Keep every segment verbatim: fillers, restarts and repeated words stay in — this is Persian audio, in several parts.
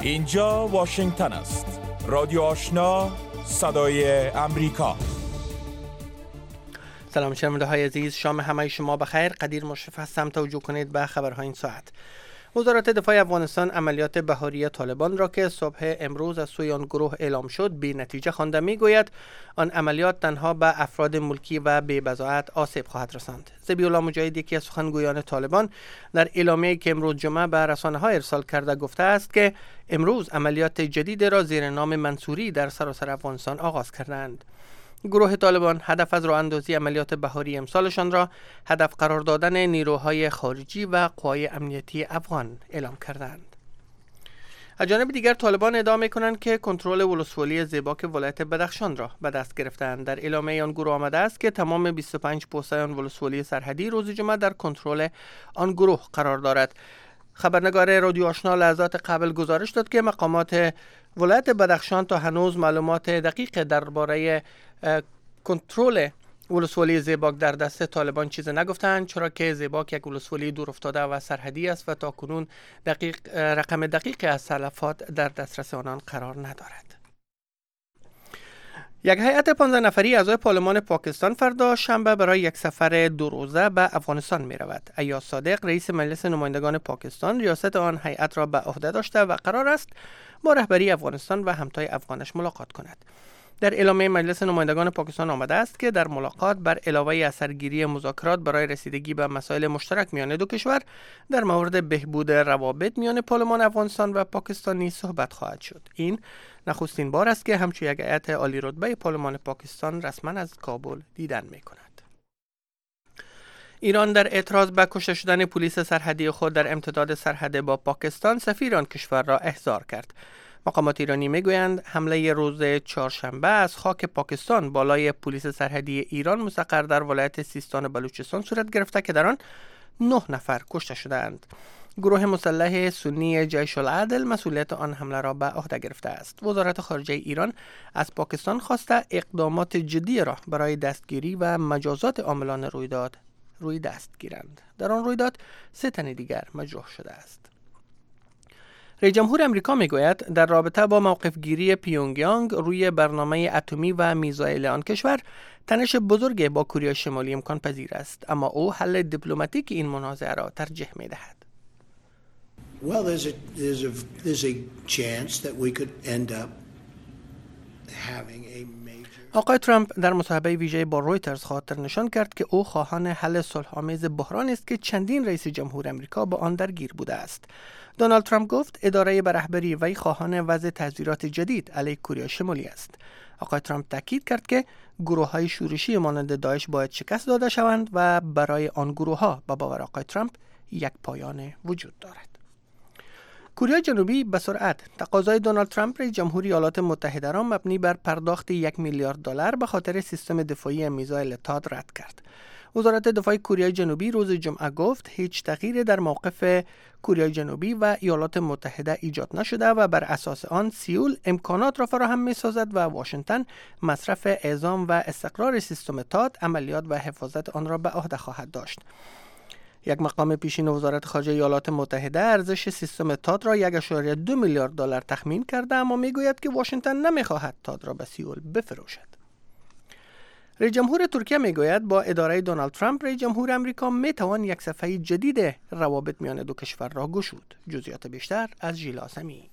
اینجا واشنگتن است. رادیو آشنا، صدای امریکا. سلام شنونده های عزیز، شام همه شما بخیر. قدیر مشرف هستم. توجه کنید به خبرهای این ساعت. وزارت دفاع افغانستان عملیات بهاری طالبان را که صبح امروز از سوی آن گروه اعلام شد بی نتیجه خوانده میگوید آن عملیات تنها به افراد ملکی و بی بضاعت آسیب خواهد رساند. ذبیح الله مجاهد، یکی از سخنگویان طالبان، در اعلامیه‌ای که امروز جمعه به رسانه‌ها ارسال کرده گفته است که امروز عملیات جدید را زیر نام منصوری در سراسر افغانستان آغاز کردند. گروه طالبان هدف از راه اندازی عملیات بهاری امسالشان را هدف قرار دادن نیروهای خارجی و قوای امنیتی افغان اعلام کردند. از جانب دیگر طالبان ادعا می‌کنند که کنترل ولسوالی زیباک ولایت بدخشان را به دست گرفتند. در اعلامیه آن گروه آمده است که تمام بیست و پنج پست‌های ولسوالی سرحدی روز جمعه در کنترل آن گروه قرار دارد. خبرنگار رادیو آشنا لحظات قبل گزارش داد که مقامات ولایت بدخشان تا هنوز معلومات دقیق درباره کنترل ولسوالی زیباک در دست طالبان چیز نگفتند، چرا که زیباک یک ولسوالی دور افتاده و سرحدی است و تاکنون دقیق رقم دقیقی از تلفات در دسترس آنان قرار ندارد. یک هیئت پانزده نفری اعضای پارلمان پاکستان فردا شنبه برای یک سفر دو روزه به افغانستان می رود. ایاز صادق، رئیس مجلس نمایندگان پاکستان، ریاست آن هیئت را به عهده داشته و قرار است با رهبری افغانستان و همتای افغانش ملاقات کند. در اعلامیه مجلس نمایندگان پاکستان آمده است که در ملاقات بر علاوه اثرگیری مذاکرات برای رسیدگی به مسائل مشترک میان دو کشور در مورد بهبود روابط میان پارلمان افغانستان و پاکستان نیز صحبت خواهد شد. این نخستین بار است که همچون یک هیئت عالی رتبه پارلمان پاکستان رسما از کابل دیدن میکند. ایران در اعتراض به کشته شدن پلیس سرحدی خود در امتداد سرحد با پاکستان سفیر آن کشور را احضار کرد. مقامات ایرانی میگویند حمله روز چهارشنبه از خاک پاکستان بالای پلیس سرحدی ایران مستقر در ولایت سیستان و بلوچستان صورت گرفته که در آن نه نفر کشته شدند. گروه مسلح سنی جیش العدل مسئولیت آن حمله را به عهده گرفته است. وزارت خارجه ایران از پاکستان خواسته اقدامات جدی را برای دستگیری و مجازات عاملان رویداد روی دست گیرند. در آن رویداد سه تن دیگر مجروح شده است. رئیس جمهور امریکا میگوید در رابطه با موقف گیری پیونگیانگ روی برنامه اتمی و میزایل آن کشور تنش بزرگ با کره شمالی امکان پذیر است، اما او حل دیپلماتیک این منازعه را ترجیح میدهد. Well, there's a there's a there's a chance that we could end up having a major آقای ترامپ در مصاحبه ویژه با رویترز خاطر نشان کرد که او خواهان حل صلح‌آمیز بحران است که چندین رئیس جمهور امریکا با آن درگیر بوده است. دونالد ترامپ گفت اداره به رهبری وی خواهان وضع تحذیرات جدید علیه کره شمالی است. آقای ترامپ تاکید کرد که گروه‌های شورشی مانند داعش باید شکست داده شوند و برای آن گروه‌ها به باور آقای ترامپ یک پایان وجود دارد. کره جنوبی به سرعت تقاضای دونالد ترامپ رئیس جمهور ایالات متحده را مبنی بر پرداخت یک میلیارد دلار به خاطر سیستم دفاعی میزایل تاد رد کرد. وزارت دفاع کره جنوبی روز جمعه گفت هیچ تغییری در موقف کره جنوبی و ایالات متحده ایجاد نشده و بر اساس آن سئول امکانات را فراهم می‌سازد و واشنگتن مصرف اعزام و استقرار سیستم تاد، عملیات و حفاظت آن را به عهده خواهد داشت. یک مقام پیشین وزارت خارجه ایالات متحده ارزش سیستم تاد را یک و دو میلیارد دلار تخمین کرده، اما میگوید که واشنگتن نمیخواهد تاد را به سئول بفروشد. رئیس جمهور ترکیه میگوید با اداره دونالد ترامپ رئیس جمهور امریکا میتوان یک صفحه جدید روابط میان دو کشور را گشود. جزئیات بیشتر از ژیلا سمی.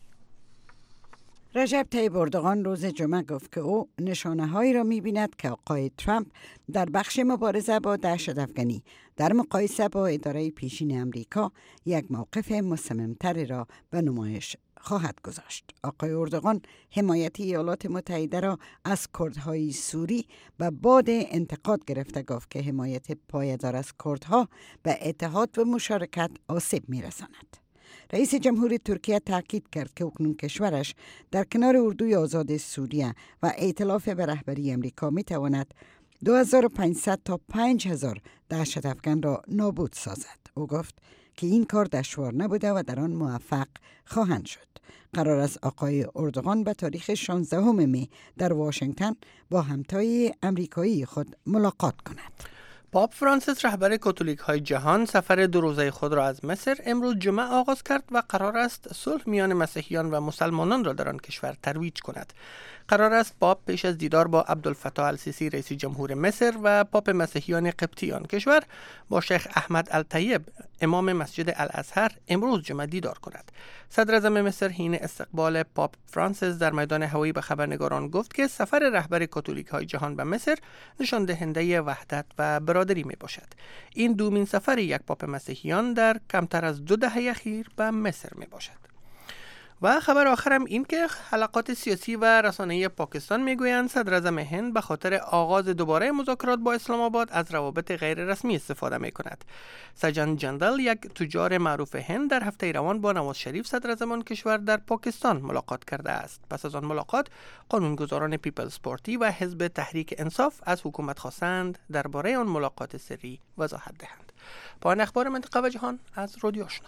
رجب طیب اردوغان روز جمعه گفت که او نشانه‌هایی را می‌بیند که آقای ترامپ در بخش مبارزه با دهشت‌افکنی در مقایسه با اداره پیشین امریکا یک موقف مصمم‌تری را به نمایش خواهد گذاشت. آقای اردوغان حمایت ایالات متحده را از کردهای سوری و باد انتقاد گرفته گفت که حمایت پایدار از کردها به اتحاد و مشارکت آسیب می‌رساند. رئیس جمهور ترکیه تاکید کرد که اکنون کشورش در کنار اردوی آزاد سوریه و ائتلاف به رهبری امریکا می‌تواند دو هزار و پانصد تا پنج هزار دهشت افکن را نابود سازد. او گفت که این کار دشوار نبوده و در آن موفق خواهند شد. قرار است آقای اردوغان به تاریخ شانزدهم می در واشنگتن با همتای امریکایی خود ملاقات کند. پاپ فرانسیس رهبر کاتولیک های جهان سفر دو روزه خود را از مصر امروز جمعه آغاز کرد و قرار است صلح میان مسیحیان و مسلمانان را در آن کشور ترویج کند. قرار است پاپ پیش از دیدار با عبدالفتاح السیسی رئیس جمهور مصر و پاپ مسیحیان قبطی آن کشور با شیخ احمد الطیب امام مسجد الازهر امروز جمعه دیدار کند. صدر اعظم مصر حین استقبال پاپ فرانسیس در میدان هوایی به خبرنگاران گفت که سفر رهبر کاتولیک های جهان به مصر نشان دهنده وحدت و برادری می باشد. این دومین سفر یک پاپ مسیحیان در کمتر از دو دهه اخیر به مصر می باشد. و خبر آخرم این که حلقات سیاسی و رسانه‌ای پاکستان میگویند صدر اعظم هند به خاطر آغاز دوباره مذاکرات با اسلام آباد از روابط غیر رسمی استفاده می کند. سجن جندل، یک تجار معروف هند، در هفته روان با نواز شریف صدر اعظم آن کشور در پاکستان ملاقات کرده است. پس از آن ملاقات قانونگذاران پیپلز پارتی و حزب تحریک انصاف از حکومت خواستند درباره آن ملاقات سری وضاحت دهند. پایان اخبار منطقه و جهان از رادیو آشنا.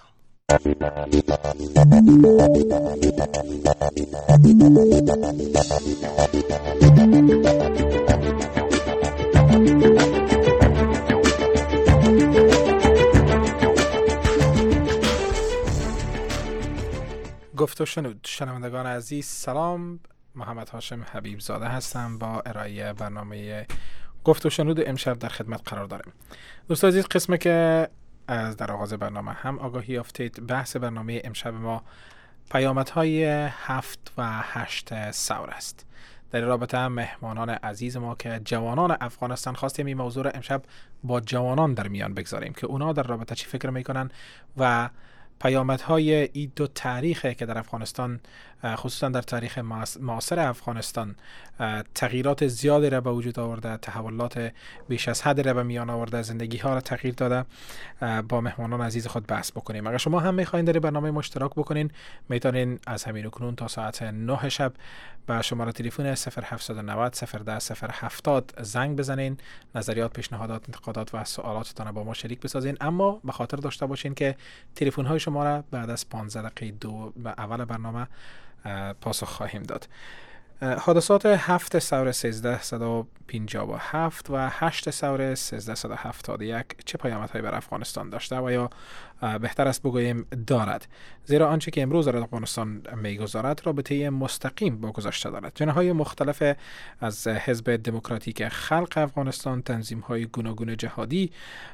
گفت و شنود. شنوندگان عزیز سلام، محمد هاشم حبیب زاده هستم با ارائه برنامه گفت و شنود امشب در خدمت قرار داریم. دوستان عزیز، قسمی که از در آغاز برنامه هم آگاهی یافتید، بحث برنامه امشب ما پیامدهای هفت و هشت ثور است. در این رابطه هم مهمانان عزیز ما که جوانان افغانستان خواستیم این موضوع را امشب با جوانان در میان بگذاریم که اونا در رابطه چی فکر میکنن و پیامدهای این دو تاریخی که در افغانستان، خصوصا در تاریخ معاصر افغانستان، تغییرات زیادی را به وجود آورده، تحولات بیش از حد را به میان آورده، زندگی ها را تغییر داده، با مهمانان عزیز خود بحث بکنیم. اگر شما هم میخواین در برنامه مشترک بکنین، میتونین از همین اکنون تا ساعت نه شب به شماره تلفن صفر هفت نه صفر صفر ده صفر هفتاد زنگ بزنین، نظریات، پیشنهادات، انتقادات و سوالاتتان با ما شریک بسازین. اما به خاطر داشته باشین که تلفن های شما را بعد از پانزده دقیقه دو به اول برنامه پاسخ خواهیم داد. حادثات هفت ثور سیزده صد و پنجاه و هفت و هشت ثور سیزده صد و هفتاد و یک چه پیامدهایی بر افغانستان داشته و یا بهتر است بگوییم دارد؟ زیرا آنچه که امروز در افغانستان میگذارد رابطه مستقیم با گذشته دارد. جناح‌های مختلف از حزب دموکراتیک خلق افغانستان، تنظیم‌های گوناگون جهادی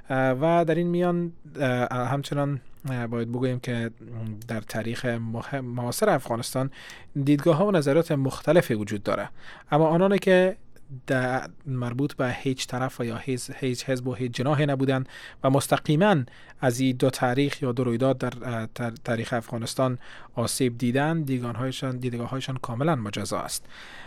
و در این میان همچنان باید بگوییم که در تاریخ معاصر افغانستان دیدگاه‌ها و نظریات مختلفی وجود داره، اما آنانی که در مربوط به هیچ طرف و یا هیچ حزب و هیچ جناحی نبودن و مستقیما از این دو تاریخ یا دو رویداد در تاریخ افغانستان آسیب دیدن، دیدگاه‌هایشان دیدگاه‌هایشان کاملا مجزا است.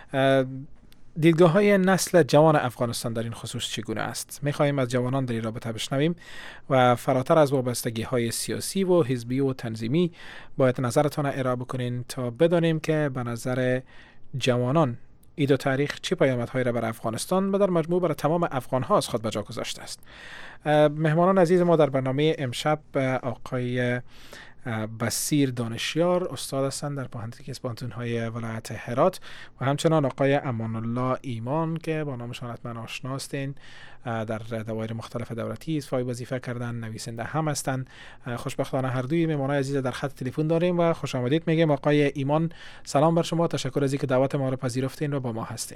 دیدگاه های نسل جوان افغانستان در این خصوص چگونه است؟ می‌خواهیم از جوانان در این رابطه بشنویم و فراتر از وابستگی های سیاسی و حزبی و تنظیمی باید نظرتان ارائه بکنین تا بدانیم که به نظر جوانان این دو تاریخ چه پیامدهایی را بر افغانستان و در مجموع بر تمام افغان ها از خود به جا گذاشته است. مهمانان عزیز ما در برنامه امشب آقای بصیر دانشیار، استاد هستند در پوهنتون اسپانتون های ولایت هرات، و همچنان آقای امان الله ایمان که با نامشان حتما آشنا هستین، در دوایر مختلف دولتی ایفای وظیفه کردن، نویسنده هم هستند. خوشبختانه هر دوی مهمانان عزیز در خط تلفن داریم و خوش آمدید میگیم. آقای ایمان سلام بر شما، تشکر از اینکه دعوت ما را پذیرفتین و با ما هستین.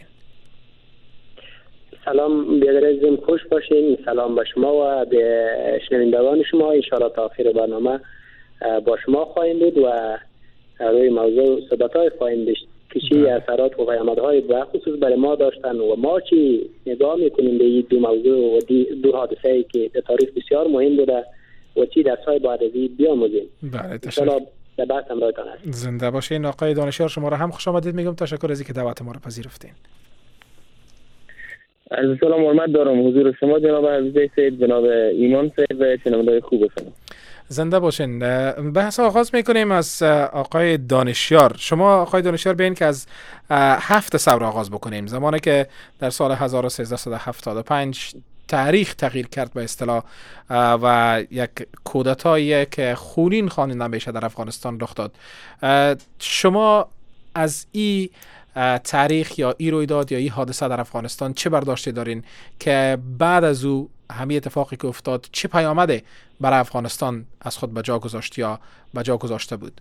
سلام بیادر عزیزم، خوش باشین. سلام به شما و به شنوندگان شما. ان شاء الله تا آخر برنامه با شما خواهیم بود و روی موضوع صحبت‌های خواهیم داشت که چی اثرات و پیامدهای به خصوص برای ما داشتن و ما چی نگاه میکنیم به این دو موضوع و دو حادثه‌ای که در تاریخ بسیار مهم بوده و چی درس‌های بعد از این بیاموزیم. بله، تشکر. در بحث همراهتان هستم. زنده باشین. آقای دانشیار شما را هم خوش آمدید میگم. تشکر از اینکه دعوت ما را پذیرفتین. عرض سلام و حرمت دارم حضور شما جناب عزیز سید، جناب ایمان صاحب و شنوندگان خوب شما. زنده باشین. بحث آغاز میکنیم از آقای دانشیار. شما آقای دانشیار بیاین که از هفت ثور آغاز بکنیم، زمانی که در سال هزار و سیصد و هفتاد و پنج تاریخ تغییر کرد به اصطلاح و یک کودتایی که خونین خواننده میشه در افغانستان رخ داد. شما از این تاریخ یا این رویداد یا این حادثه در افغانستان چه برداشتی دارین که بعد از او همین اتفاقی که افتاد چه پیامده برای افغانستان از خود بجا گذاشت یا بجا گذاشته بود؟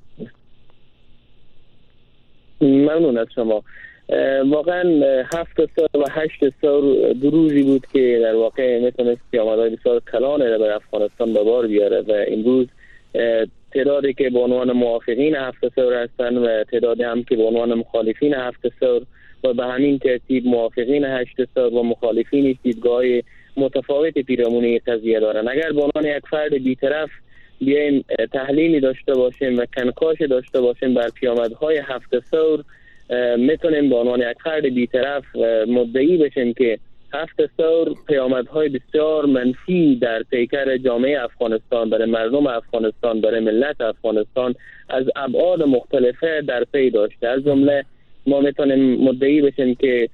ممنون از شما. واقعا هفت سال و هشت سال دو روزی بود که در واقع میتونست پیامدهای بسیار کلانی را به افغانستان به بار بیاره و امروز تعدادی که به عنوان موافقین هفت سال هستند و تعدادی هم که به عنوان مخالفین هفت سال و به همین ترتیب موافقین هشت سال و مخالفین دیدگاه متفاوت پیرامون قضیه دارن. اگر به عنوان یک فرد بی‌طرف بیایم تحلیلی داشته باشیم و کنکاش داشته باشیم بر پیامدهای هفت سال، میتونیم به عنوان یک فرد بی‌طرف مدعی بشیم که هفت سال پیامدهای بسیار منفی در پیکر جامعه افغانستان، برای مردم افغانستان، برای ملت افغانستان از ابعاد مختلفه در پی داشته. از جمله ما میتونیم مدعی بشیم که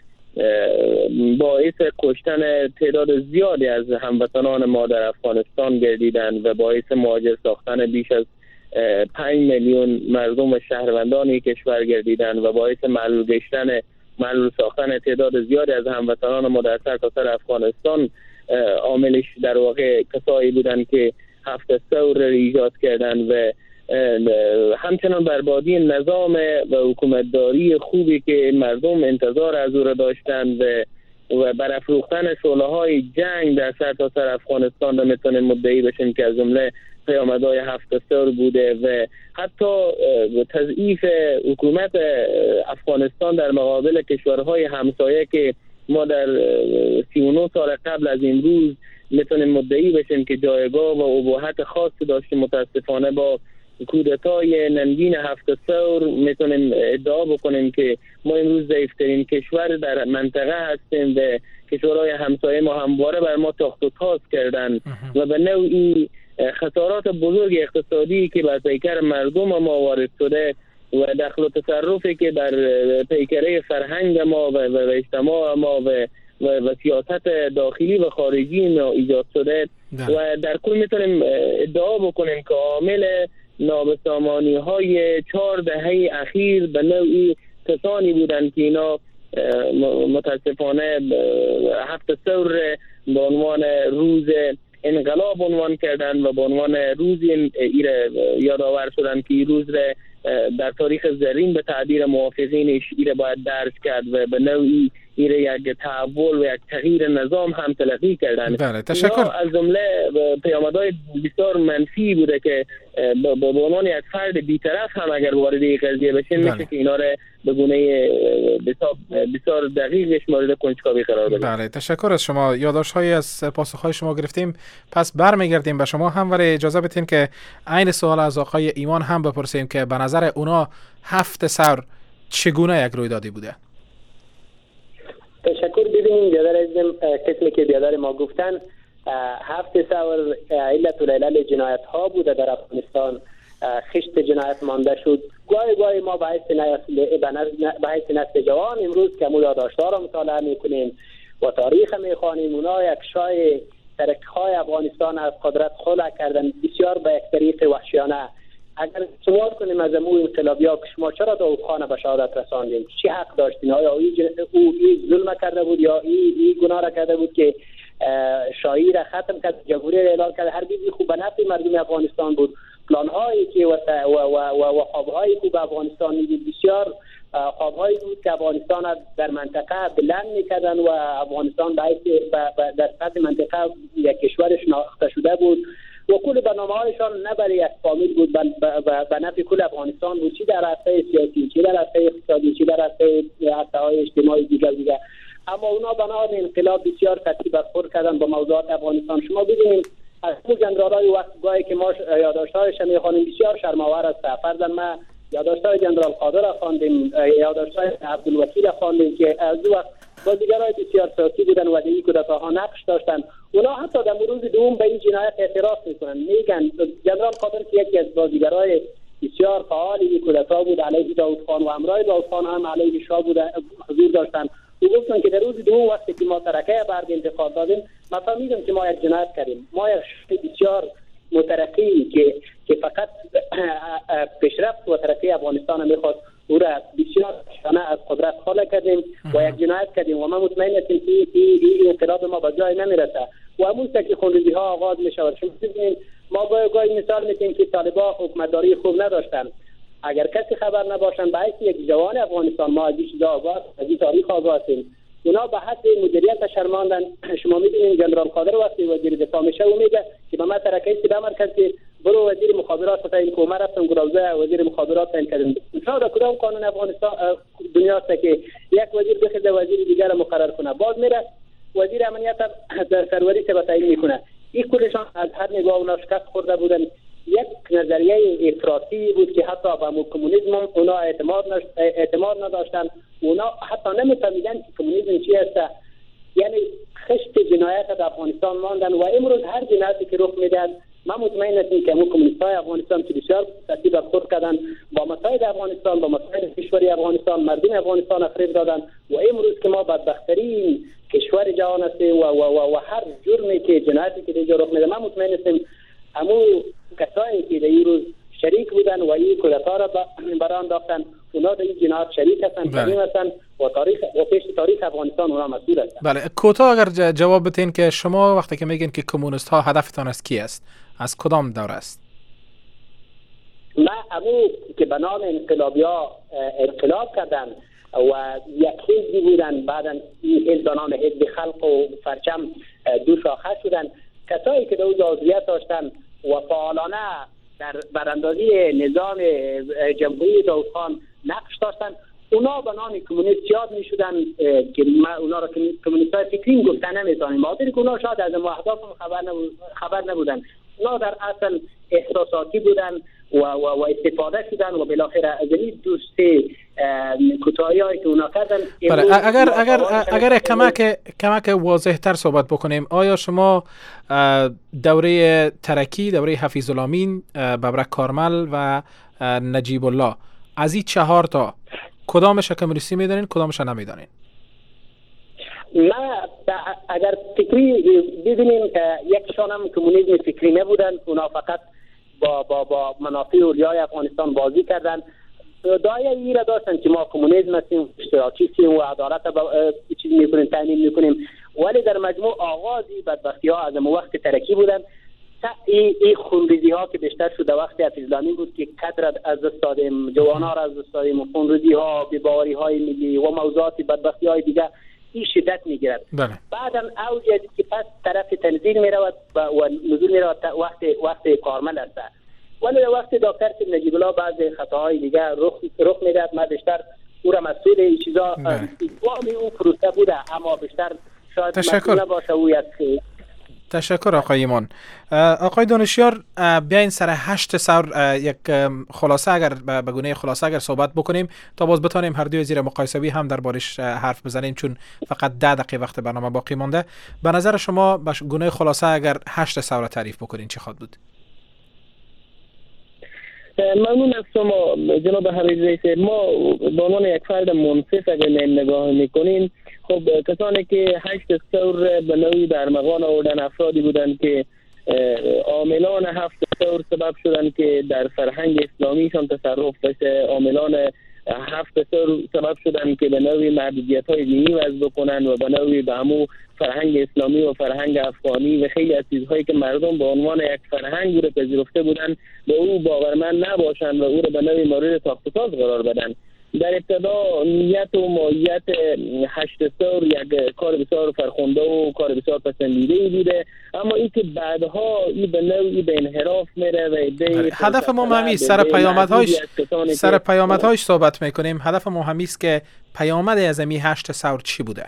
باعث کشتن تعداد زیادی از هموطنان ما در افغانستان گردیدن و باعث مهاجر ساختن بیش از پنج میلیون مردم و شهروندان کشور گردیدن و باعث معلول گشتن معلول ساختن تعداد زیادی از هموطنان ما در سرتاسر افغانستان عاملش در واقع کسایی بودن که هفت سال را ایجاد کردن و همچنان بربادی نظام و حکومتداری خوبی که مردم انتظار از او را داشتن و و برافروختن شعله‌های جنگ در سرتاسر افغانستان را میتونیم مدعی بشیم که از جمله پیامدهای هفت سال بوده و حتی تضعیف حکومت افغانستان در مقابل کشورهای همسایه که ما در سی و نه سال قبل از امروز میتونیم مدعی بشیم که جایگاه و ابهت خاصی داشته. متاسفانه با کودتای ننگین هفت سال میتونیم ادعا بکنیم که ما امروز ضعیفترین کشور در منطقه هستیم و کشورهای همسایه ما همواره بر ما تاخت و تاز کردن و به نوعی خسارات بزرگ اقتصادی که بر پیکر مردم ما وارد شده و دخل و تصرفی که در پیکره فرهنگ ما و, و اجتماع ما و و, و سیاست داخلی و خارجی ما ایجاد شده ده. و در کل میتونیم ادعا بکنیم که عامل نابسامانی های چهار دهه اخیر به نوعی کسانی بودند که اینا متاسفانه هفت سال به عنوان روز انقلاب عنوان کردن و به عنوان روزی ایره یادآور شدن که این روز را در تاریخ زرین به تعبیر موافقینش ایره باید درج کرد و به نوعی ایره یک تحول و یک تغییر نظام هم تلقی کردن. بله، تشکر. از جمله پیامدهای بسیار منفی بوده که به عنوان یک فرد بی‌طرف هم اگر وارد این قضیه بشین میشه که اینا را به گونه بسیار دقیقش مورد کنجکاوی قرار بدیم. بله، تشکر از شما. یادداشت‌هایی از پاسخ‌های شما گرفتیم. پس برمیگردیم به شما هم، ولی اجازه بدین که عین سوال از آقای ایمان هم بپرسیم که به نظر اونا هفت سر چگونه یک رویدادی بوده؟ تشکر. ببینید بیادر عزیزم، قسمی که بیادر ما گفتن هفت سال علت و علل جنایت ها بوده در افغانستان، خشت جنایت مانده شد. گاهی گاهی ما به حیث نسل جوان امروز که ما یادداشت‌ها را مطالعه میکنیم و تاریخ میخوانیم، اونا یک شای ترک‌های افغانستان از قدرت خلع کردن بسیار به یک طریق وحشیانه. اگر سوال کنیم از امو انقلابی‌ها که شما چرا داود به شهادت رساندین، چی حق داشتین؟ آیا او این ظلم کرده بود یا این ای گناه را کرده بود که شاهی را ختم کرد، جمهوری را اعلان کرد؟ هرگز خوب به نفع مردم افغانستان بود. پلان‌هایی که و و و و خواب‌هایی که به افغانستان می‌دید بسیار خواب‌هایی بود که افغانستان در منطقه بلند می‌کردن و افغانستان در سطح منطقه یک کشور شناخته شده بود و کل برنامه‌هایشان نه برای یک فامیل بود، به نفع کل افغانستان بود، چی در عرصه سیاسی، چی در عرصه اقتصادی، چی در عرصه عرصه‌های اجتماعی دیگر دیگر. اما اونا بنا به انقلاب بسیار سطحی برخورد کردن با موضوعات افغانستان. شما ببینید از اون جنرالای وقت گاهی که ما یادداشت‌هایش می‌خوانیم بسیار شرم‌آور است. فرضاً ما یادداشت‌های جنرال قادر را خواندیم، یادداشت‌های عبدالوکیل را خواندیم که از اون وقت بازیگرای بسیار سیاسی بودن و در این کودتاها نقش داشتن. اونا حتی در روز دوم به این جنایت اعتراف میکنن، میگن جنرال قادر که یکی از بازیگرای بسیار فعال این کودتا بود، علیه داود خان و همراه داود خان هم علیه شاه بود حضور داشتن. او گفتن که در روز دوم وقتی که ما ترکه برگ انتخاب دادیم ما فهمیدیم که ما یک جنایت کردیم، ما یک بسیار مترقی که که فقط پیشرفت و ترقی افغانستان میخواد او را بسیار شانه از قدرت خاله کردیم و یک جنایت کردیم و ما مطمئن هستیم که این انقلاب ما به جای نمیرسه. و همون که خونریزی ها آغاز می شود. شما ببینید ما گاهی مثال میتیم که طالبان حکومتداری خوب نداشتن. اگر کسی خبر نباشن باید یک جوان افغانستان ما از این چیزا آگاه از این تاریخ آگاهیم. اونا به حد مدیریت شرماندن. شما می‌بینید جنرال قادر وقتی وزیر دفاع میشه او میگه که به من ترکه سیده مرکز که برو وزیر مخابرات تعیین کو. من رفتم گروزه وزیر مخابرات تعیین کردم. مثلا کدام قانون افغانستان دنیا است که یک وزیر بخواد وزیر دیگر مقرر کنه باز میره وزیر امنیت سروری se تعیین میکنه. این کلشان از هر نگاه اونا شکست خورده بودن. یک نظریه افراطی بود که حتی به کمونیسم اونا اعتماد اعتماد نداشتن. اونا حتی نمی‌فهمیدن که کمونیسم چی است. یعنی خشت جنایت در افغانستان ماندن و امروز هر جنایتی که رخ میدن من مطمئن هستم که کمونیست‌های افغانستان که بسیار ترتیب خود کردن با مسائل افغانستان با مسائل کشوری افغانستان مردم افغانستان افریب دادن و امروز که ما بدبخت‌ترین کشور جهان هستیم و, و, و, و هر جرمی که جنایتی که دیگه رخ میده من مطمئن هستم همون کسایی که در این روز شریک بودن و این کودتا را برای انداختن اونا در این جنایت شریک هستن تمیم هستن و تاریخ و پیش تاریخ افغانستان اونا مسئول هستن. بله کوتاه اگر جواب بدین که شما وقتی که میگین که کمونیست ها هدفتان از کی است از کدام دوره است؟ نه همون که به نام انقلابی ها انقلاب کردن و یک حزبی بودن بعدا این حزب به نام حزب خلق و پرچم دو شاخه شدن. کسایی که در اون عضویت داشتن و فعالانه در براندازی نظام جمهوری داود خان نقش داشتن اونا به نام کمونیست یاد می شدن که ما اونا را کمونیست های فکری گفتن نمیتونیم مادر که اونا شاید از اهداف خبر نبود خبر نبودن. اونا در اصل احساساتی بودن و و, و استفاده شدن و بالاخره از این دوستی کوتاهی‌هایی که اونا کردن. اگر اگر اگر کمک کمک واضح تر صحبت بکنیم آیا شما دوره ترکی دوره حفیظ الامین ببرک کارمل و نجیب الله از این چهار تا کدامش کمونیستی میدانین کدامش نمیدانین؟ نه اگر فکری ببینیم که یکشان هم کمونیسم فکری نبودن. اونا فقط با با با منافع اولیای افغانستان بازی کردن. دایه ای را داشتن که ما کمونیسم هستیم اشتراکیستیم و عدالت چیز میکنیم تعیین میکنیم ولی در مجموع آغازی بدبختی ها از وقت ترکی بودن. این ای خونریزی ها که بیشتر شده وقتی حفیظ الامین بود که قدر از دست دادیم جوان ها را از دست دادیم خونریزی ها بی‌باوری های ملی و موضوعات بدبختی های دیگه این شدت میگیرد. بعدا اوج که پس طرف تنزیل میرود و نزول میرود وقت وقت کارمل است. ولی در وقت دکتر نجیب الله بعض خطاهای دیگه رخ رخ میداد. ما بیشتر او را مسئول این چیزا اقوام او پروسه بوده اما بیشتر شاید مسئول نباشه او یک. تشکر آقای ایمان. آقای دانشیار بیاین سر هشت سور یک خلاصه اگر به گونه خلاصه اگر صحبت بکنیم تا باز بتانیم هر دوی زیر مقایسوی هم دربارش حرف بزنیم چون فقط ده دقیقه وقت برنامه باقی مانده. به نظر شما به گونه خلاصه اگر هشت سور تعریف بکنین چی خواهد بود؟ ممنون از شما جناب حبیب رئیس. ما به عنوان یک فرد منصف اگر نگاه میکنیم خب کسانی که هشت ثور به نوعی در مغان آوردن افرادی بودند که عاملان هفت ثور سبب شدن که در فرهنگ اسلامیشان تصرف بشه. عاملان هفت ثور سبب شدن که به نوعی محدودیت های دینی وضع بکنن و به نوعی به همون فرهنگ اسلامی و فرهنگ افغانی و خیلی از چیزهایی که مردم به عنوان یک فرهنگ رو پذیرفته بودن به او باورمند نباشند و او رو به نوعی مورد ساخت‌وساز قرار بدن. در ابتدا نیت و ماهیت هشت ثور یک کار بسیار فرخنده و کار بسیار پسندیده بوده اما این که بعدها این به نوعی به انحراف میره و هدف ما همین سر پیامدهاش سر پیامدهاش صحبت میکنیم. هدف ما همین است که پیامد از این هشت ثور چی بوده؟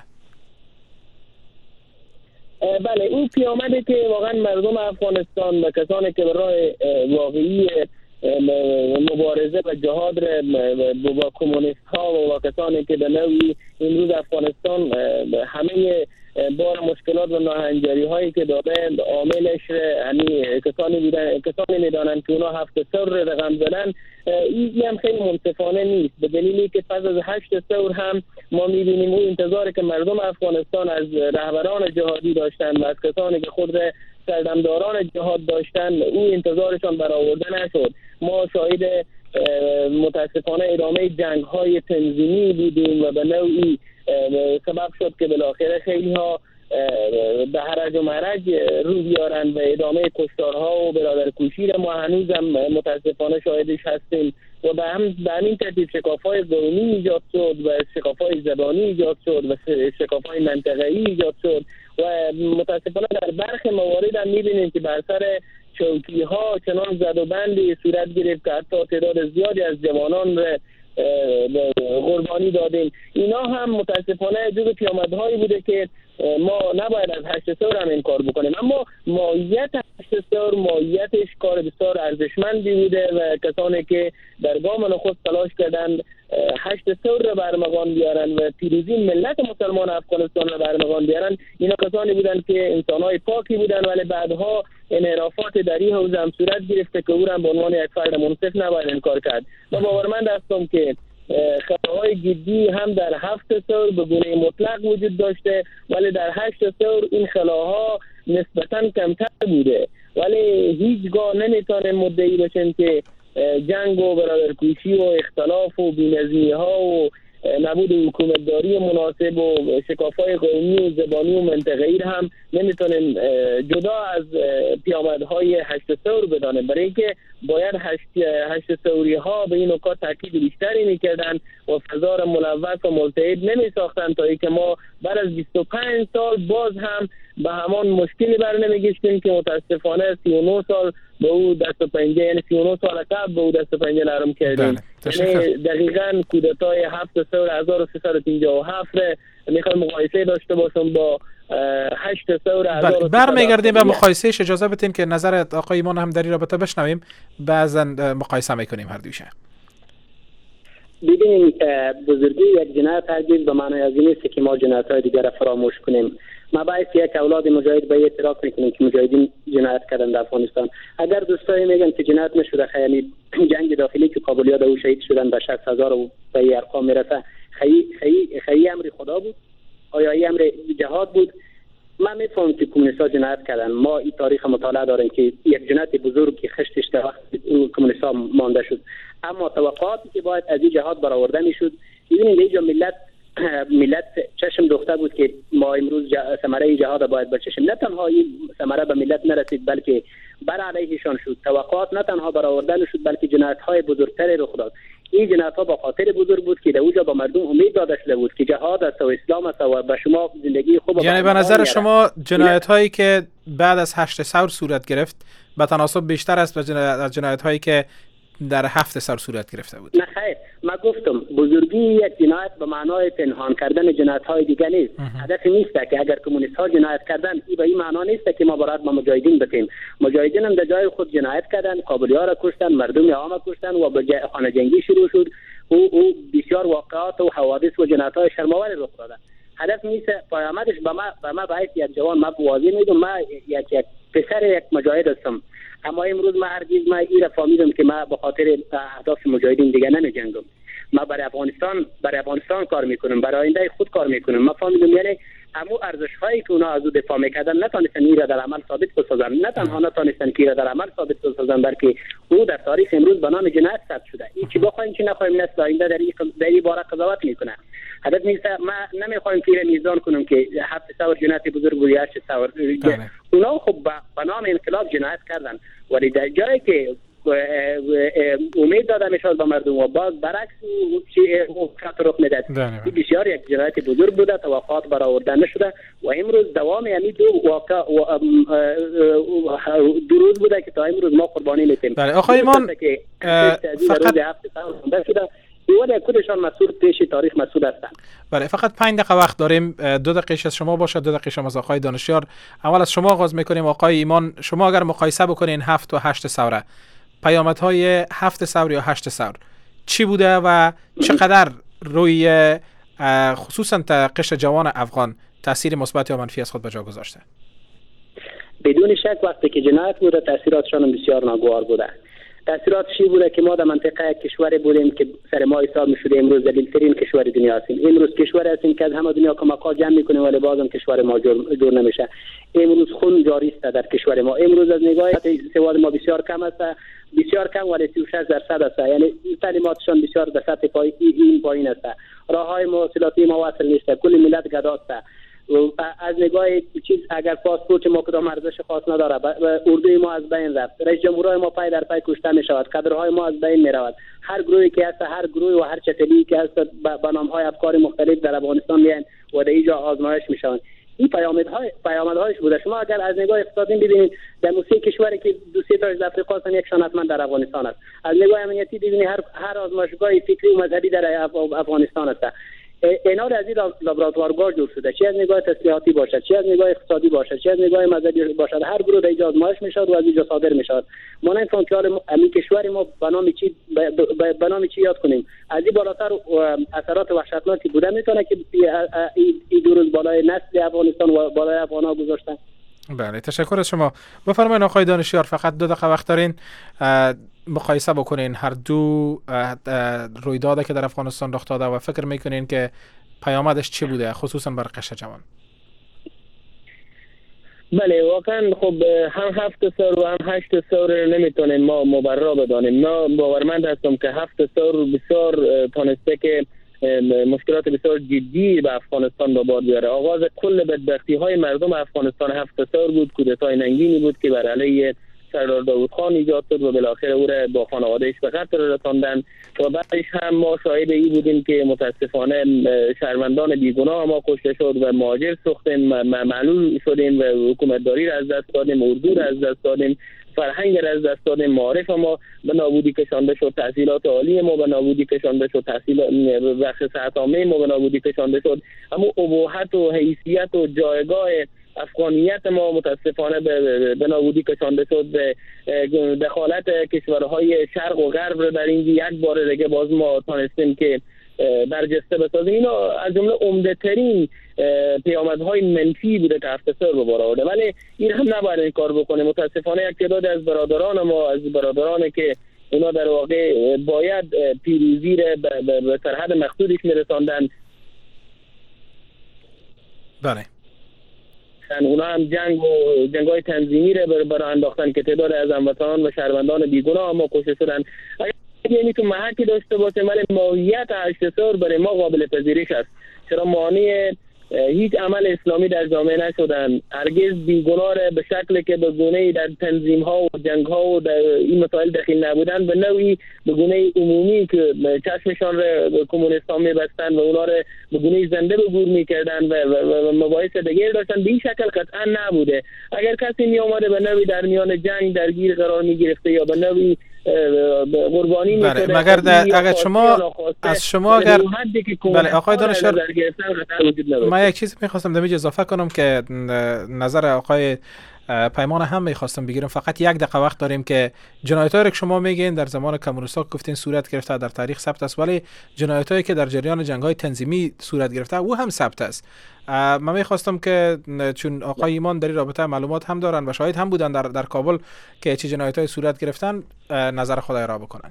بله این پیامده که واقعا مردم افغانستان و کسانی که به راه واقعی مبارزه و جهاد با کمونیست ها و کسانی که به نوعی امروز افغانستان همه بار مشکلات و ناهنجاری هایی که دارند عاملش یعنی کسانی بودن کسانی میدانند که اونا هفت ثور رقم زدن این هم خیلی منصفانه نیست به دلیلی که پس از هشت ثور هم ما میبینیم اون انتظاری که مردم افغانستان از رهبران جهادی داشتن و از کسانی که خود سردمداران جهاد داشتن اون انتظارشان برآورده نشد. ما شاهد متاسفانه ادامه جنگ های تنظیمی بودیم و به نوعی سبب شد که بالاخره خیلی ها به هرج و مرج رو بیارن و ادامه کشتارها و برادرکشی را ما هنوزم متاسفانه شاهدش هستیم و به هم به همین ترتیب شکاف‌های قومی ایجاد شد و شکاف‌های زبانی ایجاد شد و شکاف‌های منطقه‌ای ایجاد شد و متاسفانه در برخی موارد هم می‌بینیم که بر سر چوکی‌ها چنان زد و بندی صورت گرفت که حتی تعداد زیادی از جوانان را قربانی دادیم. اینا هم متاسفانه جزو پیامدهایی بوده که ما نباید از هشت سور هم انکار بکنیم، اما ماهیت هشت سور ماهیتش کار بسیار ارزشمندی بوده و کسانی که در گام نخست تلاش کردن هشت سور را برمغان بیارن و پیروزی ملت مسلمان افغانستان را برمغان بیارن، اینا کسانی بودن که انسانهای پاکی بودن، ولی بعدها انحرافات در این حوزه هم صورت گرفته که او را به عنوان یک فرد منصف نباید انکار کرد. ما باورمند هستم که خطاهای جدی هم در هفت سور به گونه مطلق وجود داشته، ولی در هشت سور این خلاها نسبتاً کمتر بوده، ولی هیچگاه نمیتونیم مدعی باشیم که جنگ و برادرکشی و اختلاف و بی‌نظمی ها و نبود حکومتداری مناسب و شکاف‌های قومی و زبانی و منطقه‌ای هم نمیتونیم جدا از پیامدهای هشت سور بدانیم، برای اینکه باید هشت هشت سوری ها به این نکات تاکید بیشتری میکردن و فضا را ملوث و ملتهب نمیساختن تا اینکه ما بعد از بیست و پنج سال باز هم به همان مشکلی برنمیگشتیم که متاسفانه سی و نه سال به او دست و پنجه، یعنی سی و نه سال قبل به او دست و پنجه نرم کردیم. یعنی دقیقاً کودتای هفت سور هزار و سیصد و پنجاه و هفت میخوام مقایسه داشته باشم با هشت سور هزار و سیصد. برمیگردیم به مقایسهش، اجازه بدین که نظر آقای ایمان هم در این رابطه بشنویم، بعضا مقایسه میکنیم هر دویشه. ببینید بزرگی یک جنایت هرگز به معنای از این نیست که ما جنایت‌های دیگر را فراموش کنیم. ما باید یک اولاد مجاهد به اعتراف میکنیم که مجاهدین جنایت کردن در افغانستان. اگر دوستای میگن که جنایت نشده، خیلی جنگ داخلی که کابلی‌ها در او شهید شدن به شصت هزار و به این ارقام میرسه، خیلی خیلی خیلی امر خدا بود؟ آیا این امر جهاد بود؟ من میفهمم که کمونیست‌ها جنایت کردن. ما این تاریخ مطالعه داریم که یک جنایت بزرگ که خشتش در وقت کمونیست‌ها مانده شد، اما توقعاتی که باید از این جهاد برآورده میشد، ببینید اینجا ملت ملت چشم دوخته بود که ما امروز ثمره جهاد باید بچشیم. نه تنها این ثمره به ملت نرسید بلکه بر علیهشان شد. توقعات نه تنها برآورده نشد بلکه جنایت‌های بزرگتری رخ داد. این جنایت‌ها با خاطر بزرگ بود که در اونجا با مردم امید داده شده بود که جهاد است و اسلام است و به شما زندگی خوب. یعنی به نظر شما جنایت‌هایی که بعد از هشت سور صورت گرفت به تناسب بیشتر است از جنایت‌هایی که در هفت سور صورت گرفته بود؟ نه خیر، من گفتم بزرگی یک جنایت به معنای پنهان کردن جنایت‌های دیگه نیست. هدف نیست که اگر کمونیست‌ها جنایت کردن این به این معنا نیست که ما برات ما مجاهدین بتیم. مجاهدین هم در جای خود جنایت کردن، کابلی‌ها را کشتن، مردم عام کشتن و به خانه جنگی شروع شد. او او بسیار واقعات و حوادث و جنایت‌های شرم‌آور رخ دادن. هدف نیست پیامدش به ما به ما باید یک جوان ما واضح میگم، ما یک یک پسر یک مجاهد هستم، اما امروز ما هرگز ما این را فهمیدم که ما به خاطر اهداف مجاهدین دیگه نمی‌جنگم. ما برای افغانستان برای افغانستان کار میکنم، برای آینده خود کار میکنم. ما فهمیدم یعنی همو ارزش‌هایی که اونا از او دفاع میکردن نتونستن این را در عمل ثابت بسازن، نه تنها نتونستن که را در عمل ثابت بسازن بلکه او در تاریخ امروز به نام جنایت ثبت شده. این چی بخوایم چی نخوایم نسل آینده در این در این باره قضاوت میکنه. هدف نیست ما نمیخوایم که میزان کنیم که هفت سور جنایت بزرگ بود یا هشت سور. اونا خب به نام انقلاب جنایت کردن، ولی در جایی که امید داده میشد به مردم و باز برعکس خط رخ میداد. این بسیار یک جنایت بزرگ بوده، توقعات برآورده نشده و امروز دوام یعنی دو واقع دو روز بوده که تا امروز ما قربانی میتیم. بله آقای ایمان فقط دیوانه خودشان مسئول پیش تاریخ مسئول هستند. بله فقط پنج دقیقه وقت داریم، دو دقیقه از شما باشه، دو دقیقه از آقای دانشیار. اول از شما آغاز میکنیم آقای ایمان، شما اگر مقایسه بکنین هفت و هشت سوره، پیامدهای هفت سور یا هشت سور چی بوده و چقدر روی خصوصا قشر جوان افغان تاثیر مثبت یا منفی از خود به جا گذاشته؟ بدون شک وقتی که جنایت بوده تاثیراتشان بسیار ناگوار بوده. تاثیرات چی بوده که ما در منطقه کشور بودیم که سر ما حساب می‌شد امروز دلیل‌ترین کشور دنیا هستیم. امروز کشور هستیم که از همه دنیا کمک‌ها جمع می‌کنه ولی بازم کشور ما جور, جور نمیشه. امروز خون جاری است در کشور ما. امروز از نگاه سواد ما بسیار کم است، بسیار کم ولی سی و شش درصد است. یعنی تعلیماتشان بسیار در سطح پایین پایین است. راه‌های مواصلاتی ما وصل نیست. کل ملت گدا است. از نگاه چیز اگر پاسپورت ما کدام ارزش خاص نداره، اردوی ما از بین رفت، رئیس جمهورای ما پای در پای کشته می شود، کادرهای ما از بین می رود. هر گروهی که هست، هر گروه و هر چتلی که هست با نام‌های افکار مختلف در افغانستان میان و در اینجا آزمایش میشن. این پیامدهای پیامدهایش بوده. شما اگر از نگاه اقتصادی ببینید، در موسی کشوری که دو سه تا از افریقا هستن، یکشان حتما در افغانستان است. از نگاه امنیتی ببینید، هر هر آزمایشگاه فکری و مذهبی در افغانستان است. اینا از این لابراتوارگاه جور شده، چه از نگاه تسلیحاتی باشد، چه از نگاه اقتصادی باشد، چه از نگاه مذهبی باشد، هر گروه در اینجا آزمایش میشد و از اینجا صادر میشد. ما نمی‌تونیم که امی کشور ما به نام چی به نام چی یاد کنیم. از این بالاتر اثرات وحشتناکی بوده میتونه که این دو روز بالای نسل افغانستان و بالای افغان‌ها گذاشتن. بله، تشکر از شما. بفرمایید آقای دانشیار، فقط دو دقیقه وقت دارین، مقایسه بکنین هر دو رویدادی که در افغانستان رخ داده و فکر میکنین که پیامدش چی بوده، خصوصا بر قشر جوان. بله، واقعا خب هم هفت سال و هم هشت سال نمیتونیم ما مبرر بدانیم. ما باورمند هستم که هفت سال بسیار تانسته که مشکلات بسیار جدی به افغانستان به بار بیاره. آغاز کل بدبختی های مردم افغانستان هفت سال بود، کودتای ننگینی بود که بر علیه سردار داود خان ایجاد شد و بالاخره او را با خانواده‌اش به قتل رساندن و بعدش هم ما شاهد ای بودیم که متاسفانه شهروندان بیگناه ما کشته شد و مهاجر سوختیم، معلول شدیم و حکومتداری را از دست دادیم، اردو را از دست دادیم، فرهنگ را از دست دادیم، معارف ما به نابودی کشانده شد، تحصیلات عالی ما به نابودی کشانده شد، تحصیل بخش صحت عامه ما به نابودی کشانده شد. اما ابهت و حیثیت و جایگاه افغانیت ما متاسفانه به نابودی کشانده شد. به دخالت کشورهای شرق و غرب رو در این یک بار دیگه باز ما تانستیم که برجسته بسازیم. اینا از جمله عمده ترین پیامدهای منفی بوده که هفت سال به بار آورده، ولی این هم نباید این کار بکنه. متاسفانه یک تعداد از برادران ما، از برادرانی که اونا در واقع باید پیروزی را به سرحد مقصودش میرساندن، بله، اونا هم جنگ و جنگ‌های تنظیمی را برای انداختن که تعداد از هموطنان و شهروندان بیگناه ما کشته شدن. اگر میتون محکی داشته باشه، ولی ماهیت هشت سال برای ما قابل پذیرش است، چرا مانع هیچ عمل اسلامی در جامعه نشدن. هرگز بیگناه را به شکلی که به گونه‌ای در تنظیم‌ها و جنگ‌ها و در این مسائل دخیل نبودن، به نوعی به گونه عمومی که چشمشان را کمونیست‌ها می‌بستن و اونا را به گونه زنده به گور می‌کردن و, و, و مباحث دیگر داشتن، به این شکل قطعا نبوده. اگر کسی می‌آمده به نوعی در میان جنگ درگیر قرار می‌گرفته یا به نوعی قربانی می‌شده، بله، مگر اگر شما از شما اگر بله آقای دانشور، من یک چیز می‌خواستم در اضافه کنم که نظر آقای پیمان هم می‌خواستم بگیرم. فقط یک دقیقه وقت داریم که جنایتایی که شما میگین در زمان کمونیست‌ها گفتین صورت گرفته در تاریخ ثبت است، ولی جنایتایی که در جریان جنگ‌های تنظیمی صورت گرفته او هم ثبت است. من می‌خواستم که چون آقای ایمان در این رابطه معلومات هم دارن و شاهد هم بودن در در کابل که چه جنایتایی صورت گرفتن، نظر خود را بکنن.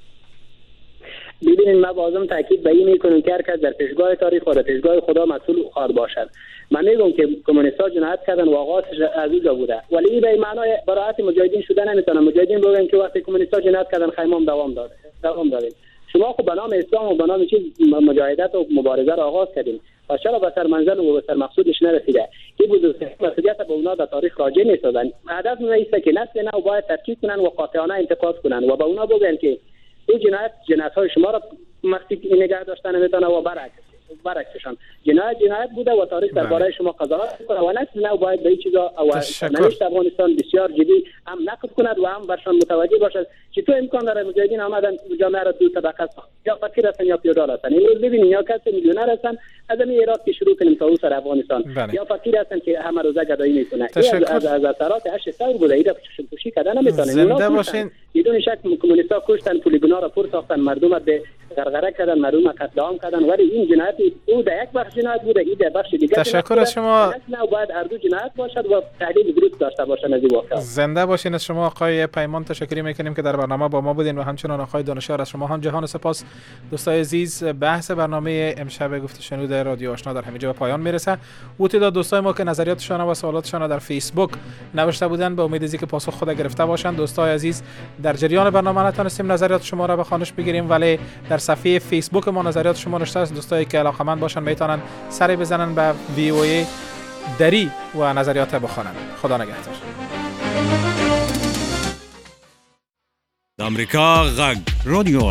ببینید، ما بازم تاکید به این میکنیم که هر کس در پیشگاه تاریخ و در پیشگاه خدا مسئول خواهد باشد. من میگم که کمونیست‌ها جنایت کردن و آغازش از اونجا بوده، ولی این به معنای براءت مجاهدین شده نمیتونه. مجاهدین بگن که وقتی کمونیست‌ها جنایت کردن خیمم دوام داد دوام دادن. شما خب به نام اسلام و به نام چیز مجاهدت و مبارزه را آغاز کردین و چرا به سر منزل و به سر مقصودش نرسیده؟ این بزرگترین مسئولیت به اونا در تاریخ راجع می‌سازن. هدف نیست که نسل نو باید تفکیک کنن و قاطعانه انتقاد کنن و به اونا بگن که این جنایت جنایت‌های شما را مخفی نگه داشتن نمیتونه و برعکس برعکسشان جنایت جنایت بوده و تاریخ درباره شما قضاوت میکنه و نسل نو باید به این چیزا و سرنوشت افغانستان بسیار جدی هم نقد کند و هم برشان متوجه باشد که تو امکان داره مجاهدین آمدن جامعه را دو طبقه یا فقیر هستن یا پیاده هستن. امروز ببینید یا کسی میلیونر هستن از این ایراد که شروع کنیم تا سر افغانستان، یا فقیر هستن که همه روزه گدایی میکنه. این از از اثرات هشت سال بوده. اینا چشم پوشی کردن نمیتونه. زنده باشین. بدون شک کمونیست‌ها کشتن، پلیگونا را پر ساختن، مردم به غرغره کردن، مردم قتل عام کردن، ولی این جنایت او در یک بخش جنایت بوده، این در بخش دیگه. تشکر از شما. نه باید هر دو جنایت باشد و تحلیل درست داشته باشن از این واقعا. زنده باشین. از شما آقای پیمان تشکر میکنیم که در برنامه با ما بودین و همچنان آقای دانشیار از شما هم جهان سپاس. دوستای عزیز، بحث برنامه امشب گفت شنود رادیو آشنا در همینجا به پایان میرسه. و تعداد دوستای ما که نظریاتشان و سوالاتشان در فیسبوک نوشته بودن، به امید از اینکه پاسخ خود گرفته باشند. دوستای عزیز، در جریان برنامه نتونستیم نظریات شما را به خوانش بگیریم، ولی در صفحه فیسبوک ما نظریات شما نوشته است. دوستایی که علاقه‌مند باشن میتونن سری بزنن به وی او ای دری و نظریات بخونن. خدا نگهدار. آمریکا غږ رادیو